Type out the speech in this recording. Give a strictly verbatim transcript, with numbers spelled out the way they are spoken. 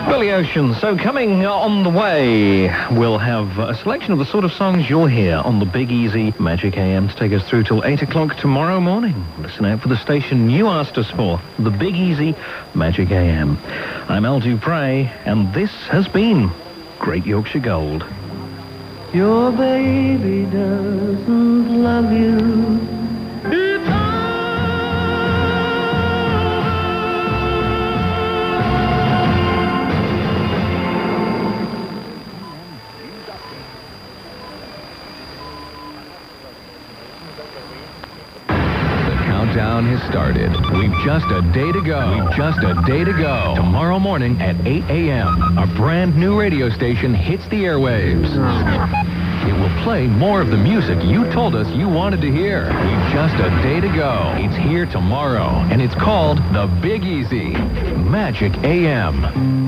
Billy Ocean. So coming on the way, we'll have a selection of the sort of songs you'll hear on the Big Easy Magic A M to take us through till eight o'clock tomorrow morning. Listen out for the station you asked us for, the Big Easy Magic A M. I'm Al Dupre, and this has been Great Yorkshire Gold. Your baby doesn't love you. Countdown has started. We've just a day to go. We've just a day to go. Tomorrow morning at eight a.m., a brand new radio station hits the airwaves. It will play more of the music you told us you wanted to hear. We've just a day to go. It's here tomorrow, and it's called The Big Easy Magic A M.